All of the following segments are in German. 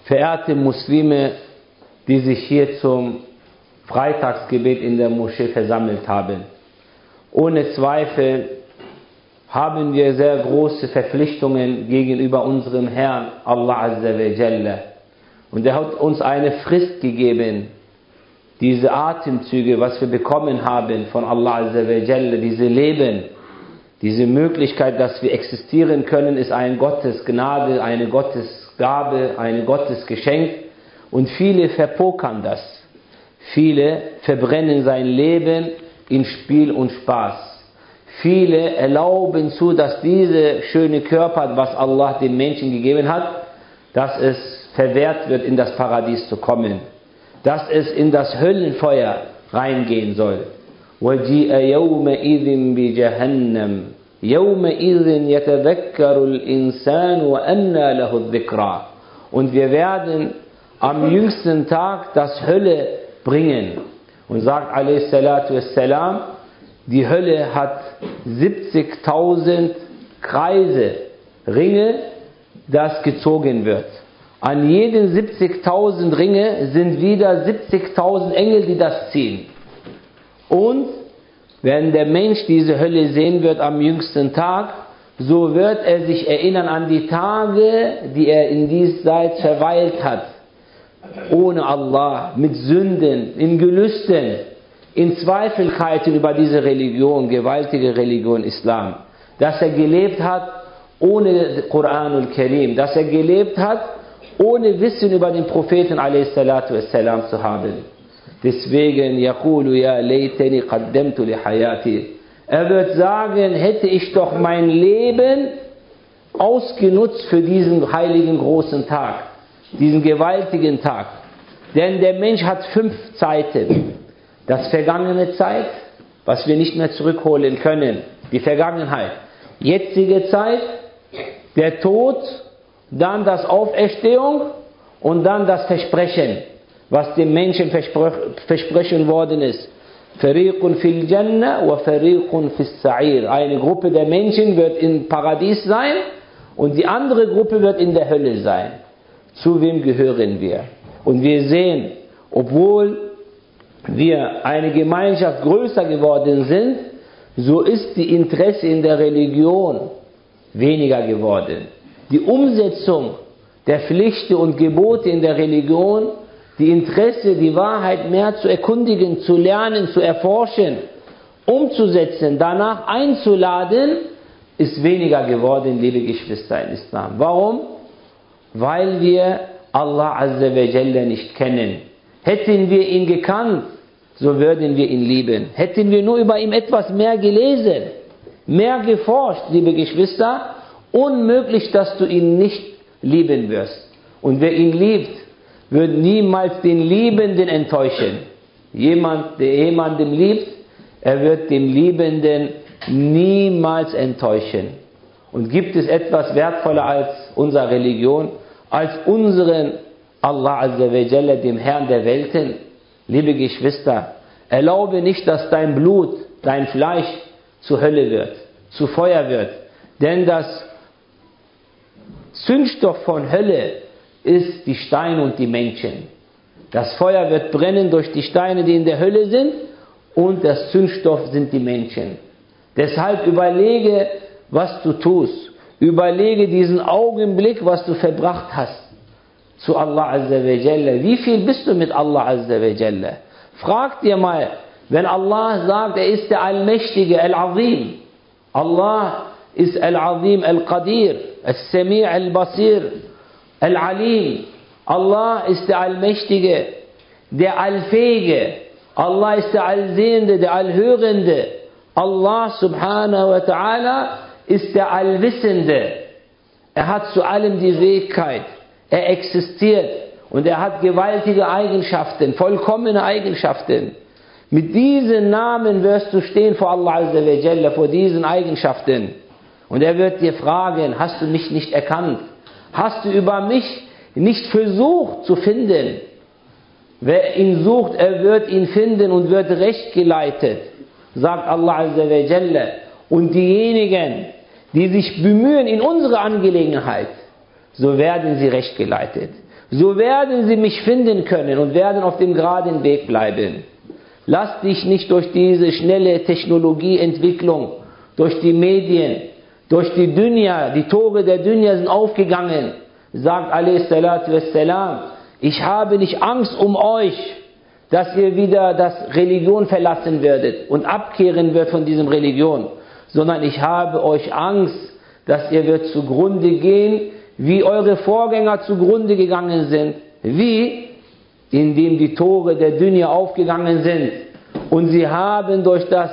Verehrte Muslime, die sich hier zum Freitagsgebet in der Moschee versammelt haben. Ohne Zweifel haben wir sehr große Verpflichtungen gegenüber unserem Herrn Allah Azza wa Jalla. Und er hat uns eine Frist gegeben. Diese Atemzüge, was wir bekommen haben von Allah Azza wa Jalla, diese Leben, diese Möglichkeit, dass wir existieren können, ist eine Gottes Gnade, eine Gottesgabe, ein Gottesgeschenk. Und viele verpokern das. Viele verbrennen sein Leben in Spiel und Spaß. Viele erlauben zu, dass diese schöne Körper, was Allah dem Menschen gegeben hat, dass es verwehrt wird, in das Paradies zu kommen. Dass es in das Höllenfeuer reingehen soll. وَجِئَ يَوْمَئِذٍ بِجَهَنَّمْ يَوْمَئِذٍ يَتَذَكَّرُ الْإِنسَانُ وَأَنَّى لَهُ الذِّكْرَى. Und wir werden am jüngsten Tag das Hölle bringen. Und sagt a.s.w. die Hölle hat 70.000 Kreise, Ringe, das gezogen wird. An jeden 70.000 Ringe sind wieder 70.000 Engel, die das ziehen. Und wenn der Mensch diese Hölle sehen wird am jüngsten Tag, so wird er sich erinnern an die Tage, die er in diesseits verweilt hat. Ohne Allah, mit Sünden, in Gelüsten, in Zweifelkeiten über diese Religion, gewaltige Religion Islam. Dass er gelebt hat ohne Koran und Karim, dass er gelebt hat ohne Wissen über den Propheten a.s. zu haben. Deswegen, yaqulu ya laytani qaddamtu li hayati. Er wird sagen, hätte ich doch mein Leben ausgenutzt für diesen heiligen großen Tag, diesen gewaltigen Tag. Denn der Mensch hat 5 Zeiten. Das vergangene Zeit, was wir nicht mehr zurückholen können, die Vergangenheit. Jetzige Zeit, der Tod, dann das Auferstehung und dann das Versprechen, was dem Menschen versprochen worden ist. Fariqun fil Jannah wa fariqun fis Sa'ir. Eine Gruppe der Menschen wird im Paradies sein und die andere Gruppe wird in der Hölle sein. Zu wem gehören wir? Und wir sehen, obwohl wir eine Gemeinschaft größer geworden sind, so ist die Interesse in der Religion weniger geworden. Die Umsetzung der Pflichten und Gebote in der Religion, die Interesse, die Wahrheit mehr zu erkundigen, zu lernen, zu erforschen, umzusetzen, danach einzuladen, ist weniger geworden, liebe Geschwister in Islam. Warum? Weil wir Allah Azza wa Jalla nicht kennen. Hätten wir ihn gekannt, so würden wir ihn lieben. Hätten wir nur über ihn etwas mehr gelesen, mehr geforscht, liebe Geschwister, unmöglich, dass du ihn nicht lieben wirst. Und wer ihn liebt, wird niemals den Liebenden enttäuschen. Jemand, der jemanden liebt, er wird dem Liebenden niemals enttäuschen. Und gibt es etwas wertvoller als unsere Religion, als unseren Allah Azza wa Jalla, dem Herrn der Welten? Liebe Geschwister, erlaube nicht, dass dein Blut, dein Fleisch zur Hölle wird, zu Feuer wird. Denn das Zündstoff von Hölle ist die Steine und die Menschen. Das Feuer wird brennen durch die Steine, die in der Hölle sind, und das Zündstoff sind die Menschen. Deshalb überlege, was du tust. Überlege diesen Augenblick, was du verbracht hast zu Allah Azza wa Jalla. Wie viel bist du mit Allah Azza wa Jalla? Frag dir mal, wenn Allah sagt, er ist der Allmächtige, Al-Azim. Allah ist Al-Azim, Al-Qadir, Al-Sami' Al-Basir, Al-Alim. Allah ist der Allmächtige, der Allfähige. Allah ist der Allsehende, der Allhörende. Allah subhanahu wa ta'ala ist der Allwissende. Er hat zu allem die Fähigkeit. Er existiert und er hat gewaltige Eigenschaften, vollkommene Eigenschaften. Mit diesen Namen wirst du stehen vor Allah Azza wa Jalla, vor diesen Eigenschaften. Und er wird dir fragen, hast du mich nicht erkannt? Hast du über mich nicht versucht zu finden? Wer ihn sucht, er wird ihn finden und wird recht geleitet, sagt Allah Azza wa Jalla. Und diejenigen, die sich bemühen in unsere Angelegenheit, so werden sie recht geleitet. so werden sie mich finden können und werden auf dem geraden Weg bleiben. Lass dich nicht durch diese schnelle Technologieentwicklung, durch die Medien, durch die Dunya, die Tore der Dunya sind aufgegangen, sagt a.s.w. ich habe nicht Angst um euch, dass ihr wieder das Religion verlassen werdet und abkehren wird von diesem Religion, sondern ich habe euch Angst, dass ihr wird zugrunde gehen, wie eure Vorgänger zugrunde gegangen sind. Wie? Indem die Tore der Dunya aufgegangen sind und sie haben durch das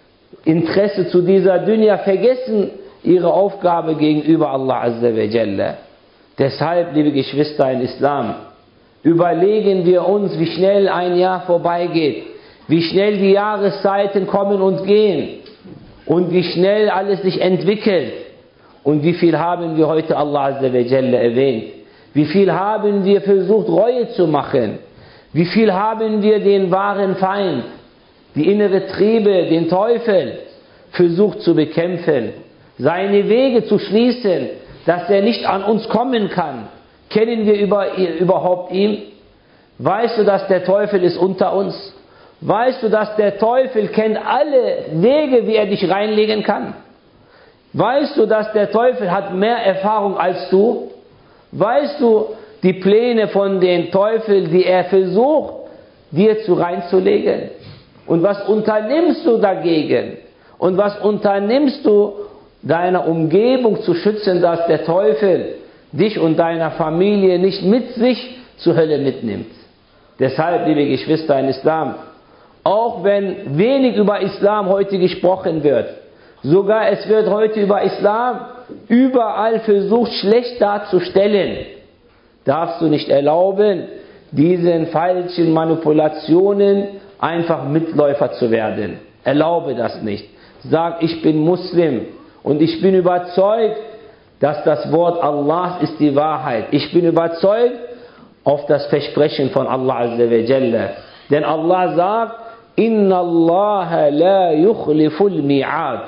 Interesse zu dieser Dunya vergessen, ihre Aufgabe gegenüber Allah Azza wa Jalla. Deshalb, liebe Geschwister in Islam, überlegen wir uns, wie schnell ein Jahr vorbeigeht, wie schnell die Jahreszeiten kommen und gehen und wie schnell alles sich entwickelt. Und wie viel haben wir heute Allah Azza wa Jalla erwähnt? Wie viel haben wir versucht, Reue zu machen? Wie viel haben wir den wahren Feind, die innere Triebe, den Teufel, versucht zu bekämpfen, seine Wege zu schließen, dass er nicht an uns kommen kann? Kennen wir überhaupt ihn? Weißt du, dass der Teufel ist unter uns? Weißt du, dass der Teufel kennt alle Wege, wie er dich reinlegen kann? Weißt du, dass der Teufel hat mehr Erfahrung als du? Weißt du die Pläne von dem Teufel, die er versucht, dir reinzulegen? Und was unternimmst du dagegen? Und was unternimmst du, deiner Umgebung zu schützen, dass der Teufel dich und deiner Familie nicht mit sich zur Hölle mitnimmt? Deshalb, liebe Geschwister in Islam, auch wenn wenig über Islam heute gesprochen wird, sogar es wird heute über Islam überall versucht, schlecht darzustellen, darfst du nicht erlauben, diesen falschen Manipulationen einfach Mitläufer zu werden. Erlaube das nicht. Sag, ich bin Muslim und ich bin überzeugt, dass das Wort Allah ist die Wahrheit. Ich bin überzeugt auf das Versprechen von Allah Azza wa Jalla. Denn Allah sagt, Inna Allah la yukhliful mi'ad.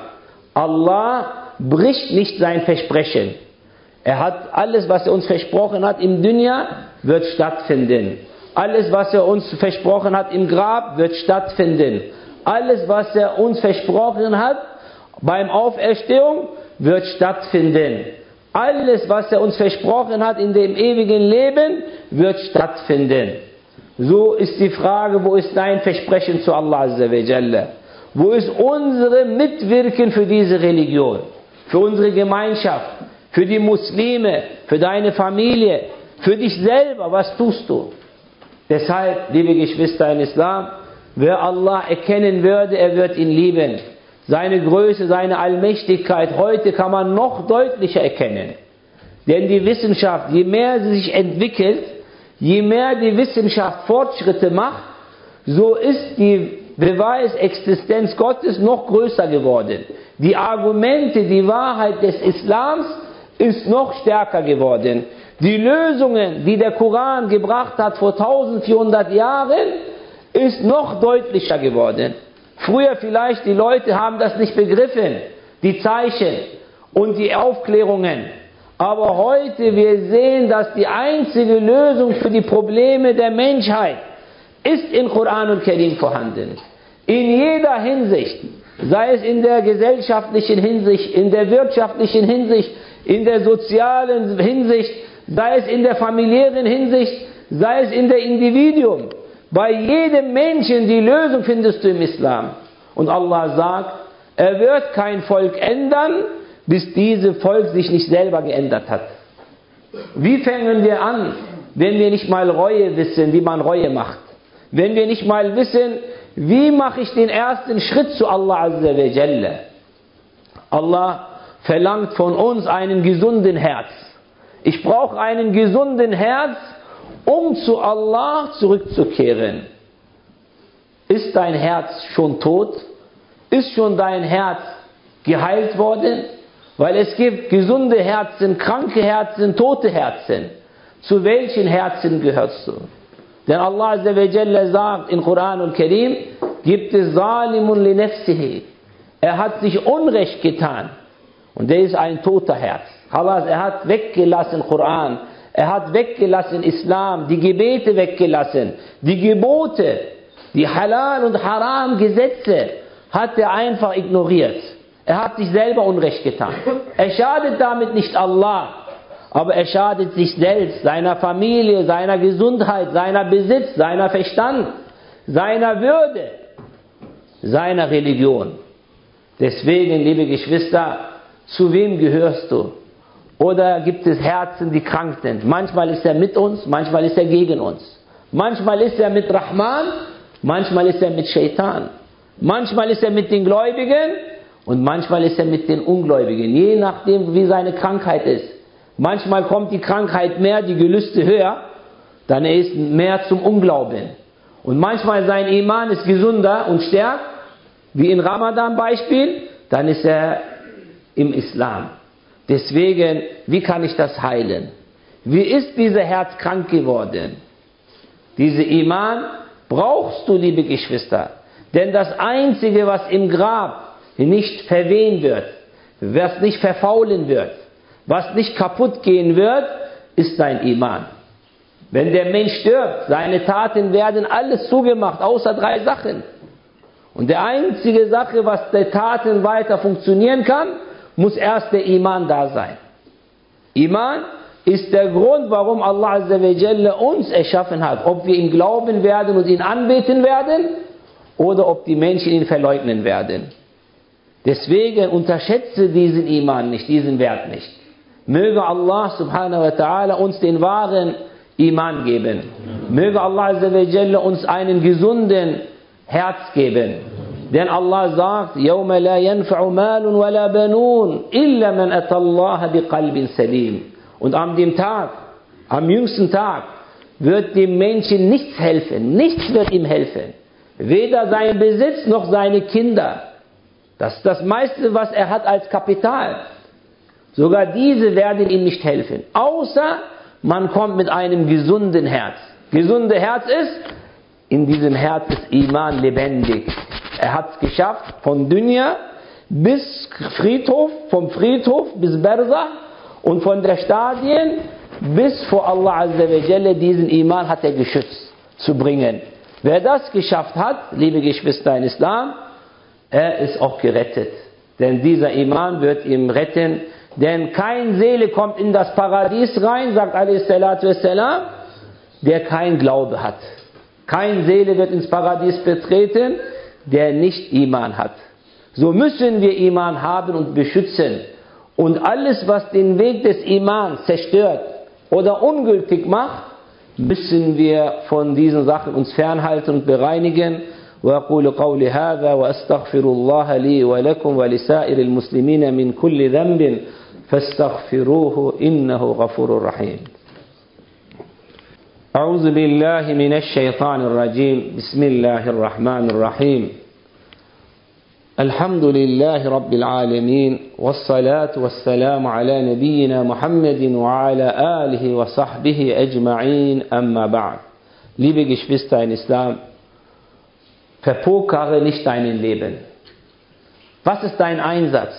Allah bricht nicht sein Versprechen. Er hat alles, was er uns versprochen hat im Dunya, wird stattfinden. Alles, was er uns versprochen hat im Grab, wird stattfinden. Alles, was er uns versprochen hat beim Auferstehung, wird stattfinden. Alles, was er uns versprochen hat in dem ewigen Leben, wird stattfinden. So ist die Frage, wo ist dein Versprechen zu Allah Azza wa Jalla? Wo ist unsere Mitwirken für diese Religion? Für unsere Gemeinschaft? Für die Muslime? Für deine Familie? Für dich selber? Was tust du? Deshalb, liebe Geschwister in Islam, wer Allah erkennen würde, er wird ihn lieben. Seine Größe, seine Allmächtigkeit, heute kann man noch deutlicher erkennen. Denn die Wissenschaft, je mehr sie sich entwickelt, je mehr die Wissenschaft Fortschritte macht, so ist die Beweisexistenz Gottes noch größer geworden. Die Argumente, die Wahrheit des Islams ist noch stärker geworden. Die Lösungen, die der Koran gebracht hat vor 1400 Jahren, ist noch deutlicher geworden. Früher vielleicht, die Leute haben das nicht begriffen, die Zeichen und die Aufklärungen. Aber heute, wir sehen, dass die einzige Lösung für die Probleme der Menschheit ist in Koran und Karim vorhanden. In jeder Hinsicht, sei es in der gesellschaftlichen Hinsicht, in der wirtschaftlichen Hinsicht, in der sozialen Hinsicht, sei es in der familiären Hinsicht, sei es in der Individuum. Bei jedem Menschen die Lösung findest du im Islam. Und Allah sagt, er wird kein Volk ändern, bis dieses Volk sich nicht selber geändert hat. Wie fangen wir an, wenn wir nicht mal Reue wissen, wie man Reue macht? Wenn wir nicht mal wissen, wie mache ich den ersten Schritt zu Allah Azza wa Jalla? Allah verlangt von uns einen gesunden Herz. Ich brauche einen gesunden Herz, um zu Allah zurückzukehren. Ist dein Herz schon tot? Ist schon dein Herz geheilt worden? Weil es gibt gesunde Herzen, kranke Herzen, tote Herzen. Zu welchen Herzen gehörst du? Denn Allah Azza wa Jalla sagt in Koran und Karim, gibt es Zalimun li nafsihi. Er hat sich Unrecht getan. Und der ist ein toter Herz. Allah, er hat weggelassen Koran. Er hat weggelassen Islam, die Gebete weggelassen, die Gebote, die Halal und Haram Gesetze hat er einfach ignoriert. Er hat sich selber Unrecht getan. Er schadet damit nicht Allah, aber er schadet sich selbst, seiner Familie, seiner Gesundheit, seiner Besitz, seiner Verstand, seiner Würde, seiner Religion. Deswegen, liebe Geschwister, zu wem gehörst du? Oder gibt es Herzen, die krank sind? Manchmal ist er mit uns, manchmal ist er gegen uns. Manchmal ist er mit Rahman, manchmal ist er mit Shaitan. Manchmal ist er mit den Gläubigen und manchmal ist er mit den Ungläubigen. Je nachdem, wie seine Krankheit ist. Manchmal kommt die Krankheit mehr, die Gelüste höher, dann er ist mehr zum Unglauben. Und manchmal sein Iman ist gesünder und stärkt, wie in Ramadan Beispiel, dann ist er im Islam. Deswegen, wie kann ich das heilen? Wie ist dieser Herz krank geworden? Diese Iman brauchst du, liebe Geschwister. Denn das Einzige, was im Grab nicht verwehen wird, was nicht verfaulen wird, was nicht kaputt gehen wird, ist dein Iman. Wenn der Mensch stirbt, seine Taten werden alles zugemacht, außer 3 Sachen. Und die einzige Sache, was der Taten weiter funktionieren kann, muss erst der Iman da sein. Iman ist der Grund, warum Allah Azza wa Jalla uns erschaffen hat. Ob wir ihm glauben werden und ihn anbeten werden oder ob die Menschen ihn verleugnen werden. Deswegen unterschätze diesen Iman nicht, diesen Wert nicht. Möge Allah subhanahu wa ta'ala uns den wahren Iman geben. Möge Allah Azza wa Jalla uns einen gesunden Herz geben. Denn Allah sagt, يَوْمَ لَا يَنْفَعُ مَالٌ وَلَا بَنُونَ إِلَّا مَنْ أَتَى اللَّهَ بِقَلْبٍ سَلِيمٍ. Und am jüngsten Tag, wird dem Menschen nichts helfen. Nichts wird ihm helfen. Weder sein Besitz noch seine Kinder. Das ist das meiste, was er hat als Kapital. Sogar diese werden ihm nicht helfen. Außer man kommt mit einem gesunden Herz. Gesunde Herz ist, in diesem Herz ist Iman lebendig. Er hat es geschafft, von Dunya bis Friedhof, vom Friedhof bis Barzah und von der Stadien bis vor Allah Azza wa Jalla, diesen Iman hat er geschützt zu bringen. Wer das geschafft hat, liebe Geschwister in Islam, er ist auch gerettet. Denn dieser Iman wird ihm retten. Denn keine Seele kommt in das Paradies rein, sagt a.s.w., der kein Glaube hat. Keine Seele wird ins Paradies betreten, der nicht Iman hat. So müssen wir Iman haben und beschützen. Und alles, was den Weg des Imans zerstört oder ungültig macht, müssen wir von diesen Sachen uns fernhalten und bereinigen. وأقول قولي هذا وأستغفر الله لي ولكم ولسائر المسلمين من كل ذنب فاستغفروه إنه غفور رحيم. أعوذ بالله من الشيطان الرجيم. بسم الله الرحمن الرحيم. الحمد لله رب العالمين والصلاة والسلام على نبينا محمد وعلى آله وصحبه أجمعين أما بعد. Liebe Geschwister in Islam, verpokere nicht dein Leben. Was ist dein Einsatz?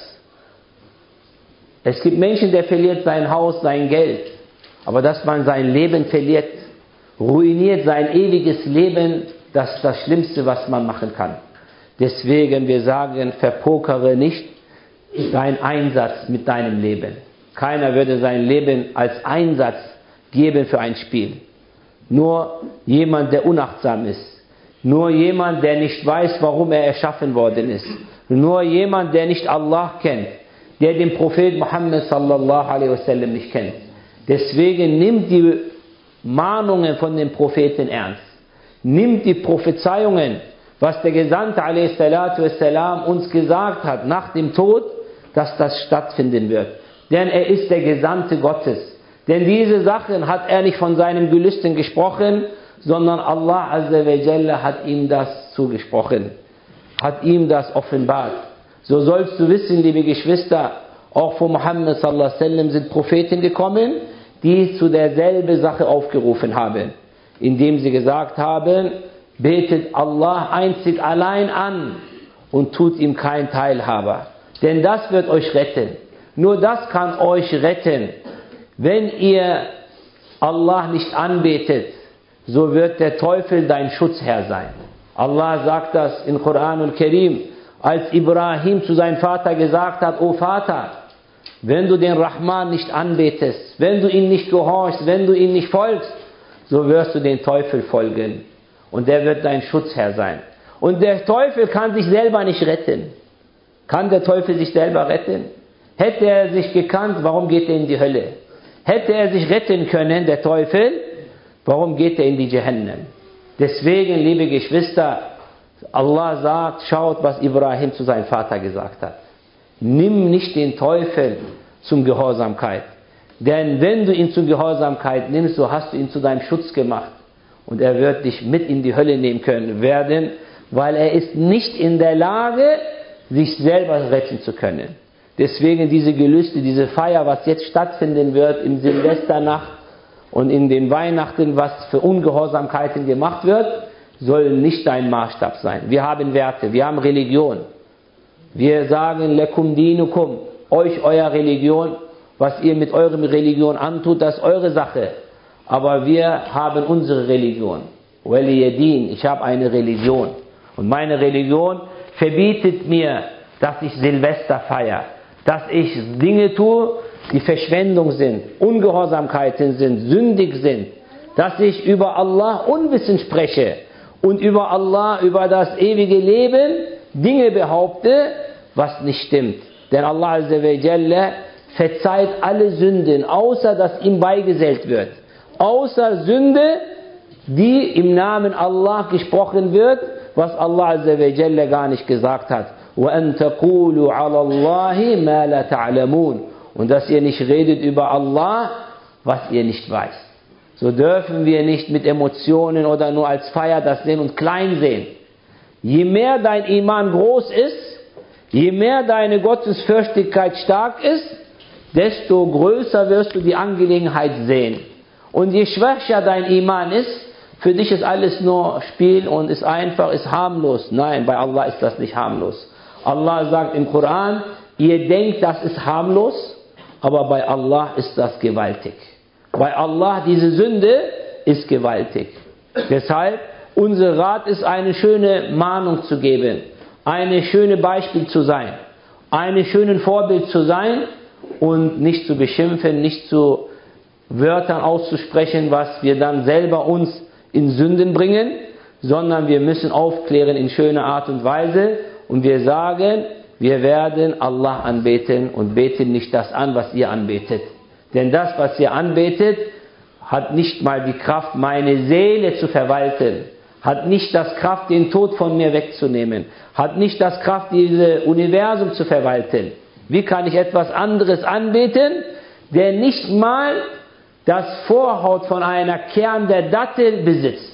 Es gibt Menschen, der verliert sein Haus, sein Geld. Aber dass man sein Leben verliert, ruiniert sein ewiges Leben, das ist das Schlimmste, was man machen kann. Deswegen, wir sagen, verpokere nicht deinen Einsatz mit deinem Leben. Keiner würde sein Leben als Einsatz geben für ein Spiel. Nur jemand, der unachtsam ist. Nur jemand, der nicht weiß, warum er erschaffen worden ist. Nur jemand, der nicht Allah kennt. Der den Prophet Muhammad sallallahu alaihi wasallam nicht kennt. Deswegen nimmt die Mahnungen von den Propheten ernst. Nimmt die Prophezeiungen, was der Gesandte alaihi salatu wassalam uns gesagt hat, nach dem Tod, dass das stattfinden wird. Denn er ist der Gesandte Gottes. Denn diese Sachen hat er nicht von seinen Gelüsten gesprochen, sondern Allah Azza wa Jalla hat ihm das zugesprochen, hat ihm das offenbart. So sollst du wissen, liebe Geschwister, auch von Muhammad sallallahu alaihi wasallam sind Propheten gekommen, die zu derselben Sache aufgerufen haben, indem sie gesagt haben, betet Allah einzig allein an und tut ihm kein Teilhaber. Denn das wird euch retten. Nur das kann euch retten, wenn ihr Allah nicht anbetet, so wird der Teufel dein Schutzherr sein. Allah sagt das in Koran und Karim, als Ibrahim zu seinem Vater gesagt hat, O Vater, wenn du den Rahman nicht anbetest, wenn du ihm nicht gehorchst, wenn du ihm nicht folgst, so wirst du den Teufel folgen. Und der wird dein Schutzherr sein. Und der Teufel kann sich selber nicht retten. Kann der Teufel sich selber retten? Hätte er sich gekannt, warum geht er in die Hölle? Hätte er sich retten können, der Teufel, warum geht er in die Jahannam? Deswegen, liebe Geschwister, Allah sagt, schaut, was Ibrahim zu seinem Vater gesagt hat. Nimm nicht den Teufel zum Gehorsamkeit. Denn wenn du ihn zur Gehorsamkeit nimmst, so hast du ihn zu deinem Schutz gemacht. Und er wird dich mit in die Hölle nehmen können werden, weil er ist nicht in der Lage, sich selber retten zu können. Deswegen diese Gelüste, diese Feier, was jetzt stattfinden wird im Silvesternacht und in den Weihnachten, was für Ungehorsamkeiten gemacht wird, soll nicht dein Maßstab sein. Wir haben Werte, wir haben Religion. Wir sagen, lekum dinukum, euch euer Religion, was ihr mit eurem Religion antut, das ist eure Sache. Aber wir haben unsere Religion. Waliyadin, ich habe eine Religion. Und meine Religion verbietet mir, dass ich Silvester feiere. Dass ich Dinge tue, die Verschwendung sind, Ungehorsamkeiten sind, sündig sind. Dass ich über Allah Unwissen spreche und über Allah, über das ewige Leben Dinge behaupte, was nicht stimmt. Denn Allah Azza wa Jalla verzeiht alle Sünden, außer dass ihm beigesellt wird. Außer Sünde, die im Namen Allah gesprochen wird, was Allah Azza wa Jalla gar nicht gesagt hat. وَأَن تَقُولُوا عَلَى اللَّهِ مَا لَا تَعْلَمُونَ. Und dass ihr nicht redet über Allah, was ihr nicht weißt. So dürfen wir nicht mit Emotionen oder nur als Feier das sehen und klein sehen. Je mehr dein Iman groß ist, je mehr deine Gottesfürchtigkeit stark ist, desto größer wirst du die Angelegenheit sehen. Und je schwächer dein Iman ist, für dich ist alles nur Spiel und ist einfach, ist harmlos. Nein, bei Allah ist das nicht harmlos. Allah sagt im Koran, ihr denkt, das ist harmlos, aber bei Allah ist das gewaltig. Bei Allah, diese Sünde ist gewaltig. Deshalb, unser Rat ist, eine schöne Mahnung zu geben, eine schöne Beispiel zu sein, ein schönes Vorbild zu sein und nicht zu beschimpfen, nicht zu Wörtern auszusprechen, was wir dann selber uns in Sünden bringen, sondern wir müssen aufklären in schöner Art und Weise und wir sagen, wir werden Allah anbeten und beten nicht das an, was ihr anbetet. Denn das, was ihr anbetet, hat nicht mal die Kraft, meine Seele zu verwalten, hat nicht das Kraft, den Tod von mir wegzunehmen, hat nicht das Kraft, dieses Universum zu verwalten. Wie kann ich etwas anderes anbeten, der nicht mal das Vorhaut von einer Kern der Dattel besitzt?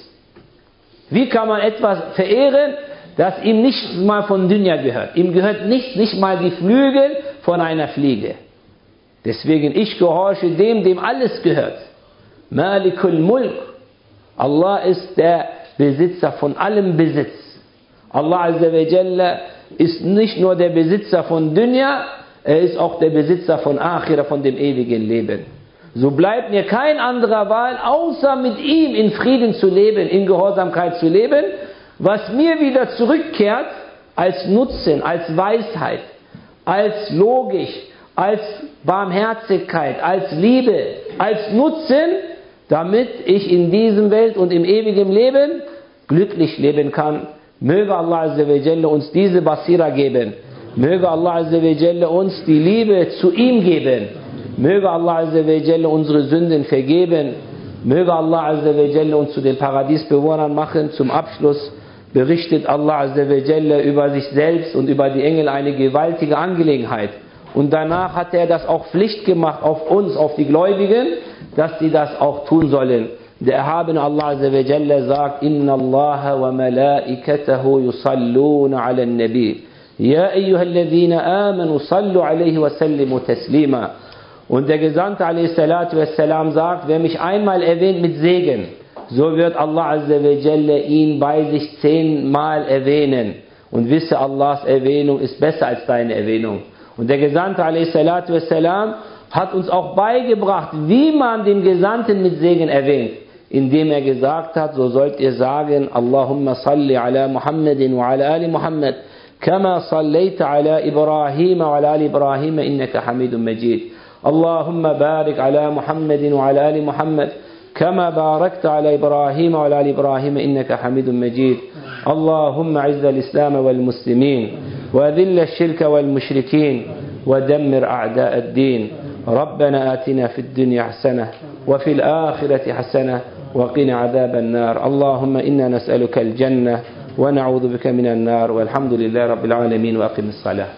Wie kann man etwas verehren, das ihm nicht mal von Dunya gehört? Ihm gehört nicht mal die Flügel von einer Fliege. Deswegen, ich gehorche dem alles gehört. Malikul Mulk. Allah ist der Besitzer von allem Besitz. Allah Azza wa Jalla ist nicht nur der Besitzer von Dunya, er ist auch der Besitzer von Akhira, von dem ewigen Leben. So bleibt mir kein anderer Wahl, außer mit ihm in Frieden zu leben, in Gehorsamkeit zu leben, was mir wieder zurückkehrt als Nutzen, als Weisheit, als Logik, als Barmherzigkeit, als Liebe, als Nutzen, damit ich in diesem Welt und im ewigen Leben glücklich leben kann. Möge Allah Azza wa Jalla uns diese Basira geben. Möge Allah Azza wa Jalla uns die Liebe zu ihm geben. Möge Allah Azza wa Jalla unsere Sünden vergeben. Möge Allah Azza wa Jalla uns zu den Paradiesbewohnern machen. Zum Abschluss berichtet Allah Azza wa Jalla über sich selbst und über die Engel eine gewaltige Angelegenheit. Und danach hat er das auch Pflicht gemacht auf uns, auf die Gläubigen, dass sie das auch tun sollen. Der erhabene Allah Azza wa Jalla sagt, Inna Allaha wa malaikatahu yusalluna ala nabi. Ya ayyuhalladhina amanu sallu alayhi wa sallimu taslima. Und der Gesandte alayhi salatu wassalam sagt, wer mich einmal erwähnt mit Segen, so wird Allah Azza wa Jalla ihn bei sich 10-mal erwähnen. Und wisse, Allahs Erwähnung ist besser als deine Erwähnung. Und der Gesandte a.s. hat uns auch beigebracht, wie man den Gesandten mit Segen erwähnt, indem er gesagt hat, so sollt ihr sagen, Allahumma salli ala Muhammadin wa ala ali Muhammad, kama sallaita ala Ibrahim wa ala ali Ibrahim, innaka hamidun majid. Allahumma barik ala Muhammadin wa ala ali Muhammad, كما باركت على إبراهيم وعلى آل إبراهيم إنك حميد مجيد. اللهم أعز الإسلام والمسلمين وأذل الشرك والمشركين ودمر أعداء الدين. ربنا آتنا في الدنيا حسنة وفي الآخرة حسنة وقنا عذاب النار. اللهم إنا نسألك الجنة ونعوذ بك من النار. والحمد لله رب العالمين وأقم الصلاة.